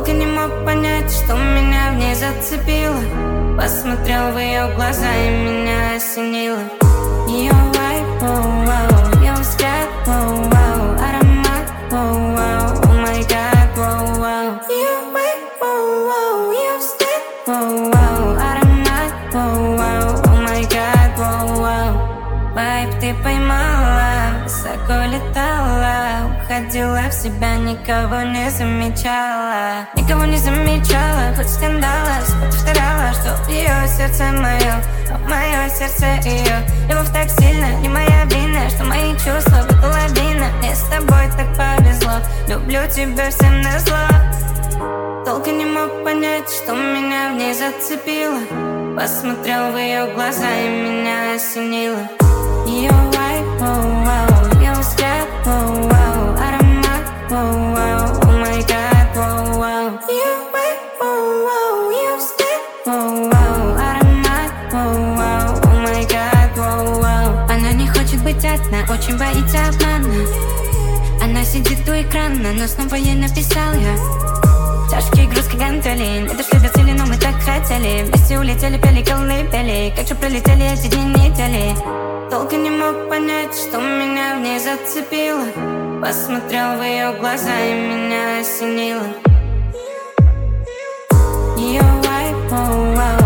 Долго не мог понять, что меня в ней зацепило. Посмотрел в ее глаза и меня осенило. Ее вайб, воу-воу, ее взгляд, воу-воу, аромат, воу-воу, о май гад, воу-воу. Ее вайб, воу-воу, ее взгляд, воу-воу, аромат, воу-воу, о май гад, воу-воу. Вайб ты поймала, высоко летала, уходила в себя, никого не замечала. Никого не замечала, хоть скандала, повторяла, что ее сердце мое, а мое сердце ее. Любовь так сильно, не моя вина, что мои чувства будто лавина. Мне с тобой так повезло, люблю тебя всем назло. Долго не мог понять, что меня в ней зацепило. Посмотрел в ее глаза и меня осенило. Ее вайб, воу-воу, ее взгляд, воу-воу, аромат, воу-воу, о май гад, воу-воу. Ее вайб, воу-воу, ее взгляд, воу-воу, аромат, воу-воу, о май гад, воу-воу. Она не хочет быть одна, очень боится обмана. Она сидит у экрана, но снова ей написал я. Тяжкие грузки гантели, не дошли до цели, но мы так хотели. Вместе улетели, пели колыбели, как же пролетели эти дни, недели. Долго не мог понять, что меня в ней зацепило. Посмотрел в ее глаза и меня осенило. Ее вайб, воу-воу,